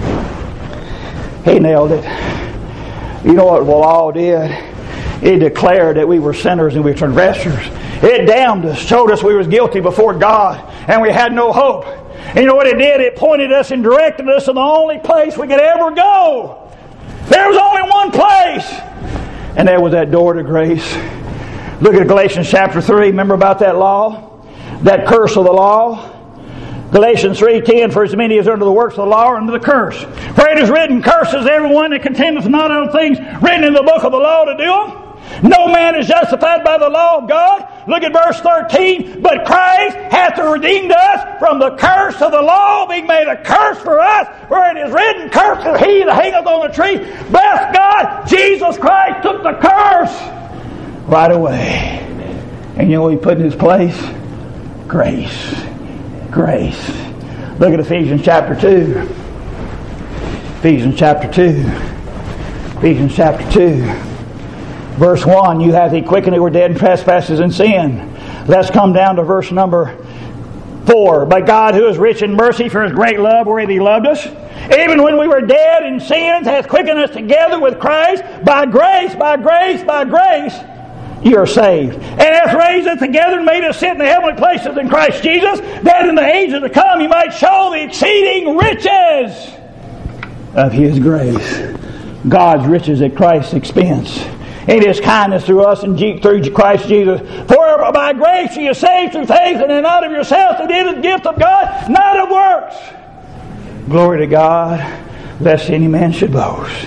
He nailed it. You know what the law did? It declared that we were sinners and we were transgressors. It damned us, showed us we was guilty before God, and we had no hope. And you know what it did? It pointed us and directed us to the only place we could ever go. There was only one place, and that was that door to grace. Look at Galatians chapter three. Remember about that law? That curse of the law? Galatians three ten, for as many as are under the works of the law are under the curse. For it is written, curses everyone that contendeth not on things written in the book of the law to do them. No man is justified by the law of God. Look at verse thirteen. But Christ hath redeemed us from the curse of the law, being made a curse for us. For it is written, cursed is he that hangeth on the tree. Bless God, Jesus Christ took the curse right away. And you know what He put in His place? Grace. Grace. Look at Ephesians chapter two. Ephesians chapter two. Ephesians chapter two. Verse one, you have He quickened who were dead in trespasses and sin. Let's come down to verse number four. But God, who is rich in mercy for His great love, wherewith He loved us, even when we were dead in sins, hath quickened us together with Christ. By grace, by grace, by grace, you are saved. And hath raised us together and made us sit in the heavenly places in Christ Jesus, that in the ages to come He might show the exceeding riches of His grace. God's riches at Christ's expense. In His kindness through us and through Christ Jesus. For by grace ye are saved through faith, and not of yourselves, it is a gift of God, not of works. Glory to God, lest any man should boast.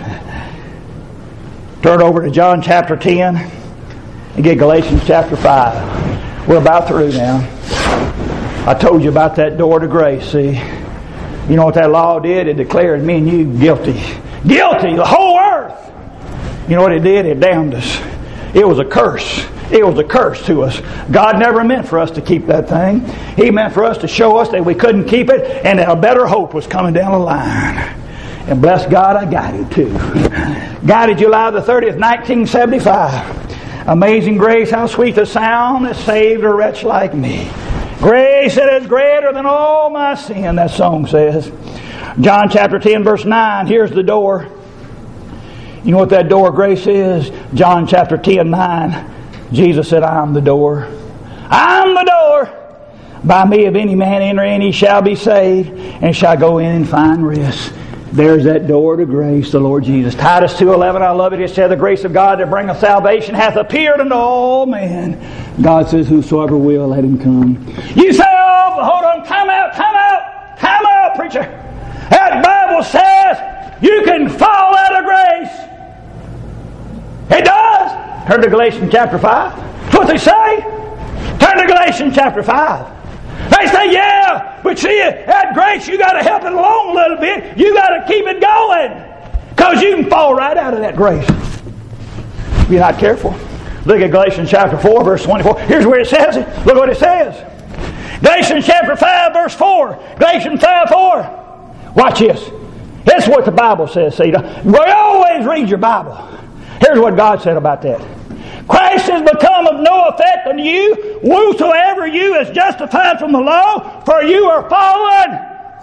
Turn over to John chapter ten and get Galatians chapter five. We're about through now. I told you about that door to grace, see. You know what that law did? It declared me and you guilty. Guilty, the whole earth. You know what it did? It damned us. It was a curse. It was a curse to us. God never meant for us to keep that thing. He meant for us to show us that we couldn't keep it and that a better hope was coming down the line. And bless God, I got it too. Got it July the thirtieth, nineteen seventy-five. Amazing grace, how sweet the sound that saved a wretch like me. Grace that is greater than all my sin, that song says. John chapter ten, verse nine, here's the door. You know what that door of grace is? John chapter ten, nine. Jesus said, I am the door. I am the door. By me, if any man enter in, he shall be saved, and shall go in and find rest. There's that door to grace, the Lord Jesus. Titus two eleven, I love it. It says, the grace of God that bringeth salvation hath appeared unto all men. God says, whosoever will, let him come. You say, oh, hold on, time out, time out, time out, preacher. That Bible says you can fall out of grace. It does. Turn to Galatians chapter five. That's what they say. Turn to Galatians chapter five. They say, yeah, but see, at grace you got to help it along a little bit. You got to keep it going. Because you can fall right out of that grace if you're not careful. Look at Galatians chapter four, verse twenty-four. Here's where it says it. Look what it says. Galatians chapter five, verse four. Galatians five, four. Watch this. This is what the Bible says, see. We always read your Bible. Here's what God said about that. Christ has become of no effect unto you, whosoever you is justified from the law, for you are fallen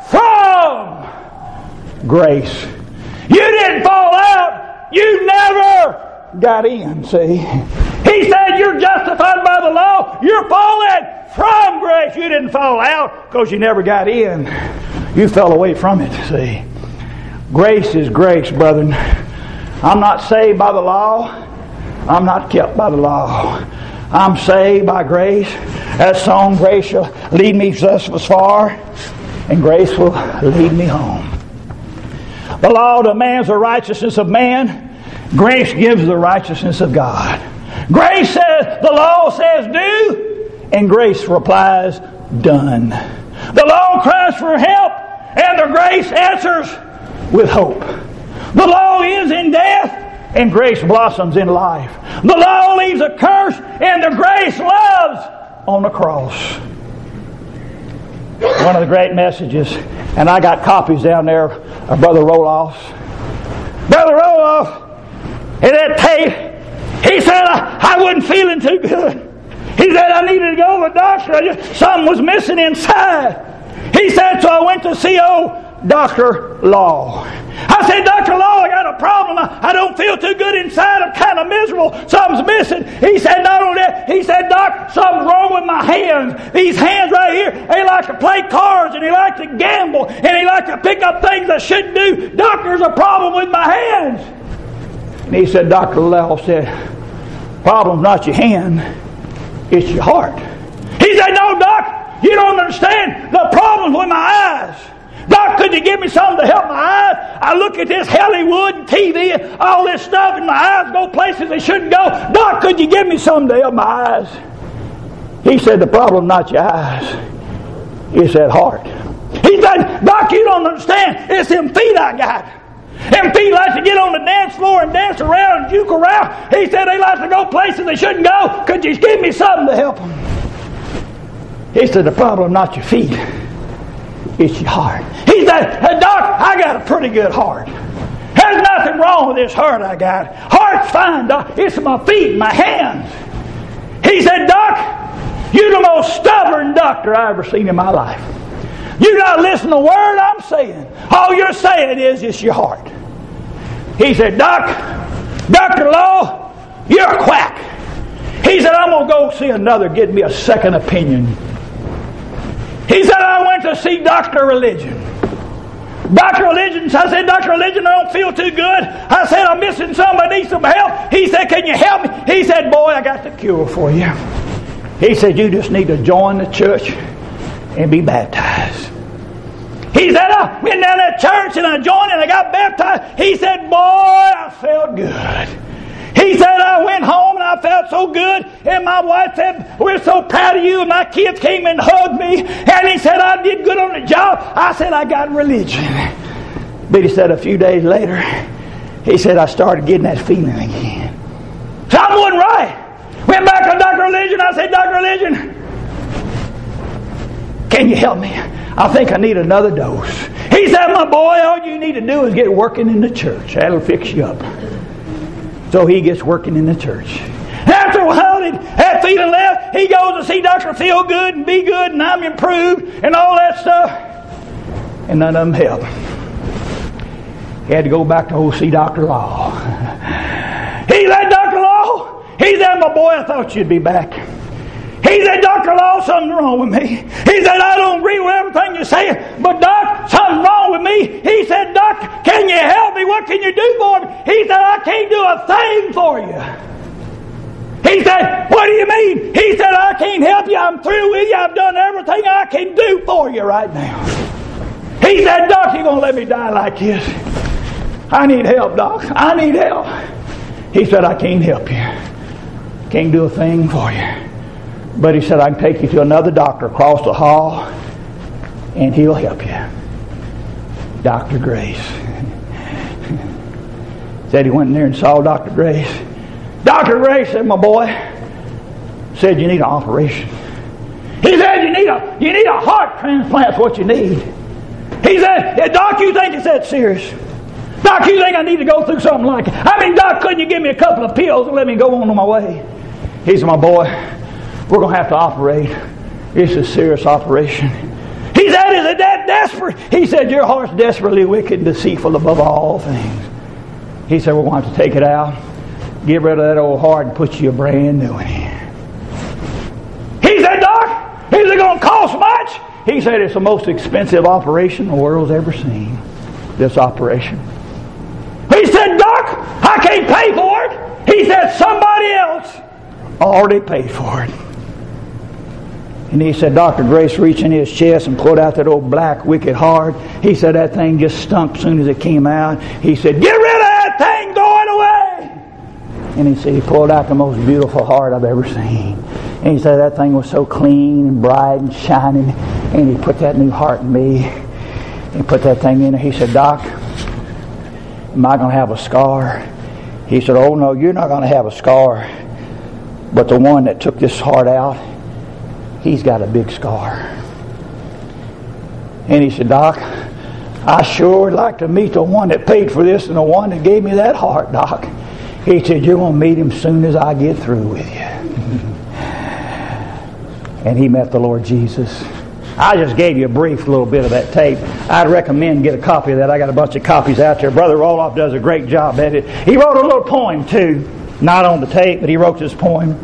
from grace. You didn't fall out. You never got in, see. He said you're justified by the law. You're fallen from grace. You didn't fall out because you never got in. You fell away from it, see. Grace is grace, brethren. I'm not saved by the law. I'm not kept by the law. I'm saved by grace. That song, grace shall lead me thus far, and grace will lead me home. The law demands the righteousness of man. Grace gives the righteousness of God. Grace says, the law says do, and grace replies done. The law cries for help, and the grace answers with hope. The law ends in death, and grace blossoms in life. The law leaves a curse, and the grace loves on the cross. One of the great messages, and I got copies down there of Brother Roloff's. Brother Roloff, in that tape, he said, I, I wasn't feeling too good. He said, I needed to go to the doctor. Something was missing inside. He said, so I went to see old Doctor Law. I said, Doctor Law, I got a problem. I, I don't feel too good inside. I'm kind of miserable. Something's missing. He said, not only that, he said, Doc, something's wrong with my hands. These hands right here, they like to play cards and they like to gamble and they like to pick up things I shouldn't do. Doc, there's a problem with my hands. And he said, Doctor Law said, problem's not your hand, it's your heart. He said, no, Doc, you don't understand. The problem's with my eyes. Doc, could you give me something to help my eyes? I look at this Hollywood T V, all this stuff, and my eyes go places they shouldn't go. Doc, could you give me something to help my eyes? He said, the problem not your eyes, it's that heart. He said, Doc, you don't understand. It's them feet I got. Them feet like to get on the dance floor and dance around and juke around. He said they like to go places they shouldn't go. Could you give me something to help them? He said, the problem not your feet, it's your heart. He said, hey, Doc, I got a pretty good heart. There's nothing wrong with this heart I got. Heart's fine, Doc. It's my feet, my hands. He said, Doc, you're the most stubborn doctor I ever seen in my life. You're not listening to a word I'm saying. All you're saying is it's your heart. He said, Doc, Doctor Law, you're a quack. He said, I'm going to go see another, get me a second opinion. He said, I went to see Doctor Religion. Doctor Religion, I said, Doctor Religion, I don't feel too good. I said, I'm missing something, I need some help. He said, can you help me? He said, boy, I got the cure for you. He said, you just need to join the church and be baptized. He said, I went down that church and I joined and I got baptized. He said, boy, I felt good. He said, I went home and I felt so good. And my wife said, we're so proud of you. And my kids came and hugged me. And he said, I did good on the job. I said, I got religion. But he said, a few days later, he said, I started getting that feeling again. See, Something wasn't right. Went back to Doctor Religion. I said, Doctor Religion, can you help me? I think I need another dose. He said, my boy, all you need to do is get working in the church. That'll fix you up. So he gets working in the church. After a while, that feeling left, he goes to see Doctor Feel Good and Be Good and I'm Improved and all that stuff. And none of them helped. He had to go back to go see Doctor Law. He said, Doctor Law, he said, my boy, I thought you'd be back. He said, Doctor Law, something's wrong with me. He said, I don't agree with everything you say, but Doc, something's wrong with me. He said, Doc, can you help me? What can you do for me? He said, I can't do a thing for you. He said, what do you mean? He said, I can't help you. I'm through with you. I've done everything I can do for you right now. He said, Doc, you're going to let me die like this? I need help, Doc. I need help. He said, I can't help you. Can't do a thing for you. But he said, I can take you to another doctor across the hall, and he'll help you. Doctor Grace. Said he went in there and saw Doctor Grace. Doctor Grace said, my boy, said you need an operation. He said, you need a you need a heart transplant's what you need. He said, yeah, Doc, you think it's that serious? Doc, you think I need to go through something like it? I mean, Doc, couldn't you give me a couple of pills and let me go on my way? He said, my boy, we're going to have to operate. It's a serious operation. He said, is it that desperate? He said, your heart's desperately wicked and deceitful above all things. He said, we're going to have to take it out, get rid of that old heart and put you a brand new one in. He said, Doc, is it going to cost much? He said, it's the most expensive operation the world's ever seen, this operation. He said, Doc, I can't pay for it. He said, somebody else already paid for it. And he said, Doctor Grace reached in his chest and pulled out that old black wicked heart. He said that thing just stunk as soon as it came out. He said, get rid of that thing, throw it away. And he said he pulled out the most beautiful heart I've ever seen. And he said that thing was so clean and bright and shining. And he put that new heart in me. He put that thing in there. He said, Doc, am I going to have a scar? He said, oh no, you're not going to have a scar. But the one that took this heart out, he's got a big scar. And he said, Doc, I sure would like to meet the one that paid for this and the one that gave me that heart, Doc. He said, you're going to meet him soon as I get through with you. And he met the Lord Jesus. I just gave you a brief little bit of that tape. I'd recommend get a copy of that. I got a bunch of copies out there. Brother Roloff does a great job at it. He wrote a little poem too. Not on the tape, but he wrote this poem.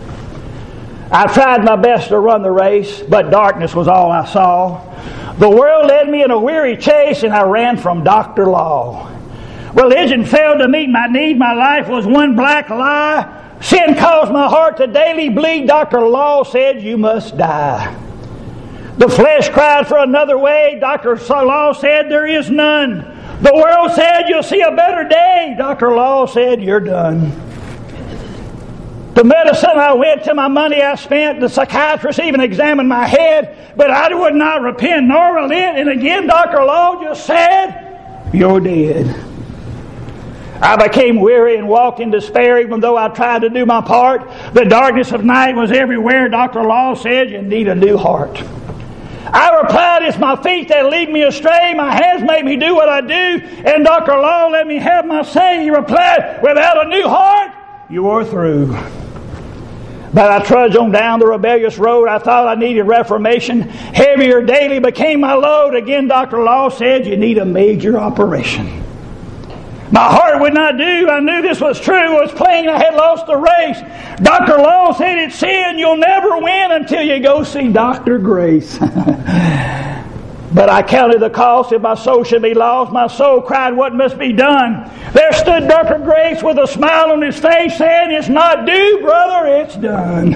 I tried my best to run the race, but darkness was all I saw. The world led me in a weary chase, and I ran from Doctor Law. Religion failed to meet my need. My life was one black lie. Sin caused my heart to daily bleed. Doctor Law said, you must die. The flesh cried for another way. Doctor Law said, there is none. The world said, you'll see a better day. Doctor Law said, you're done. The medicine I went to, my money I spent, the psychiatrist even examined my head, but I would not repent nor relent. And again, Doctor Law just said, you're dead. I became weary and walked in despair, even though I tried to do my part. The darkness of night was everywhere. Doctor Law said, you need a new heart. I replied, it's my feet that lead me astray. My hands make me do what I do. And Doctor Law let me have my say. He replied, without a new heart, you are through. But I trudged on down the rebellious road. I thought I needed reformation. Heavier daily became my load. Again, Doctor Law said, you need a major operation. My heart would not do. I knew this was true. It was plain I had lost the race. Doctor Law said, it's sin. You'll never win until you go see Doctor Grace. But I counted the cost if my soul should be lost. My soul cried, what must be done? There stood Doctor Grace with a smile on his face saying, it's not due, brother, it's done.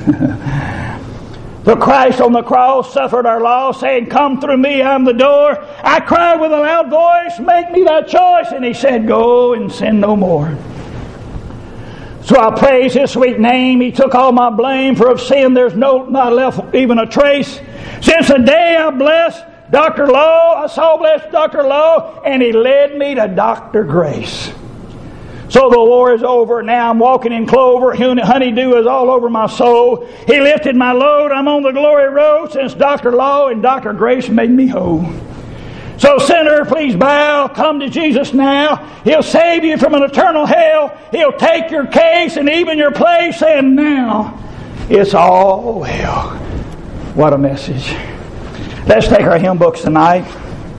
The Christ on the cross suffered our loss, saying, come through me, I'm the door. I cried with a loud voice, make me thy choice. And he said, go and sin no more. So I praise his sweet name. He took all my blame, for of sin there's no not left even a trace. Since the day I blessed Doctor Law, I saw blessed Doctor Law, and he led me to Doctor Grace. So the war is over. Now I'm walking in clover. Honeydew is all over my soul. He lifted my load. I'm on the glory road since Doctor Law and Doctor Grace made me whole. So sinner, please bow. Come to Jesus now. He'll save you from an eternal hell. He'll take your case and even your place. And now it's all well. What a message. Let's take our hymn books tonight.